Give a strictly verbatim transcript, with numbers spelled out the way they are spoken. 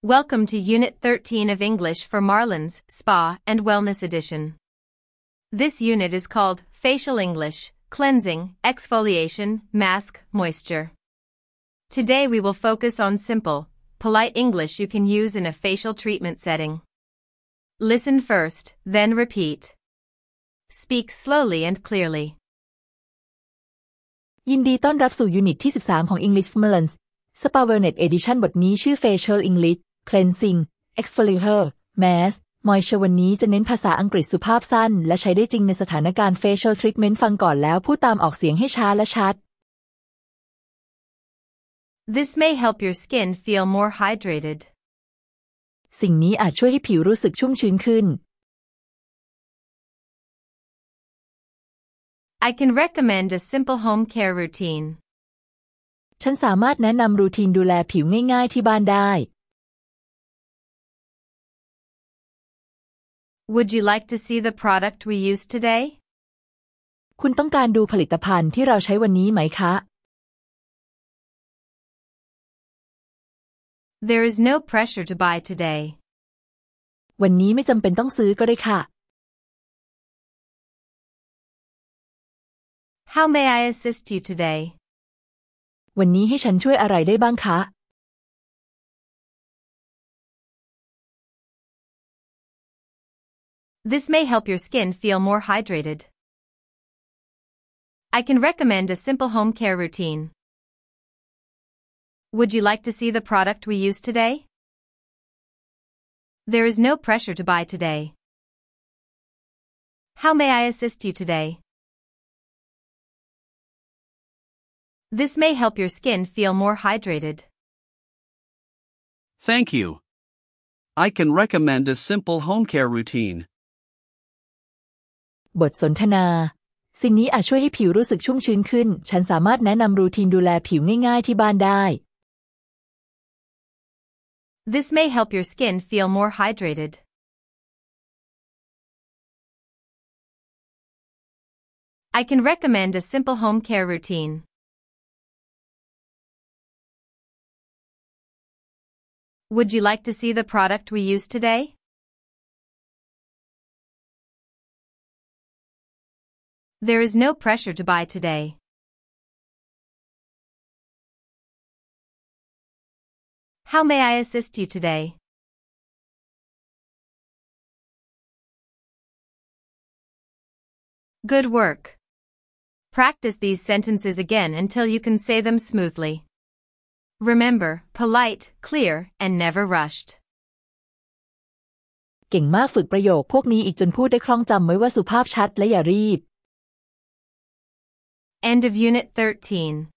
Welcome to Unit thirteen of English for Marlins, Spa, and Wellness Edition. This unit is called Facial English, Cleansing, Exfoliation, Mask, Moisture. Today we will focus on simple, polite English you can use in a facial treatment setting. Listen first, then repeat. Speak slowly and clearly. ยินดีต้อนรับสู่ยูนิตที่สิบสามของ English for Marlins Spa Wellness Edition บทนี้ชื่อ Facial English Cleansing Exfoliator Mask Moisture วันนี้จะเน้นภาษาอังกฤษสุภาพสั้นและใช้ได้จริงในสถานการณ์ Facial Treatment ฟังก่อนแล้วพูดตามออกเสียงให้ช้าและชัด This may help your skin feel more hydrated. สิ่งนี้อาจช่วยให้ผิวรู้สึกชุ่มชื้นขึ้น I can recommend a simple home care routine. ฉันสามารถแนะนำรูทีนดูแลผิวง่ายๆที่บ้านได้ Would you like to see the product we use today? คุณต้องการดูผลิตภัณฑ์ที่เราใช้วันนี้ไหมคะ There is no pressure to buy today. วันนี้ไม่จำเป็นต้องซื้อก็ได้ค่ะ How may I assist you today? วันนี้ให้ฉันช่วยอะไรได้บ้างคะ This may help your skin feel more hydrated. I can recommend a simple home care routine. Would you like to see the product we use today? There is no pressure to buy today. How may I assist you today? This may help your skin feel more hydrated. Thank you. I can recommend a simple home care routine. บทสนทนาสิ่งนี้อาจช่วยให้ผิวรู้สึกชุ่มชื้นขึ้นฉันสามารถแนะนำรูทีนดูแลผิวง่ายๆที่บ้านได้ This may help your skin feel more hydrated. I can recommend a simple home care routine. Would you like to see the product we use today? There is no pressure to buy today. How may I assist you today? Good work. Practice these sentences again until you can say them smoothly. Remember, polite, clear, and never rushed. เก่งมากฝึกประโยคพวกนี้อีกจนพูดได้คล่องจำไว้ว่าสุภาพชัดและอย่ารีบ End of Unit thirteen.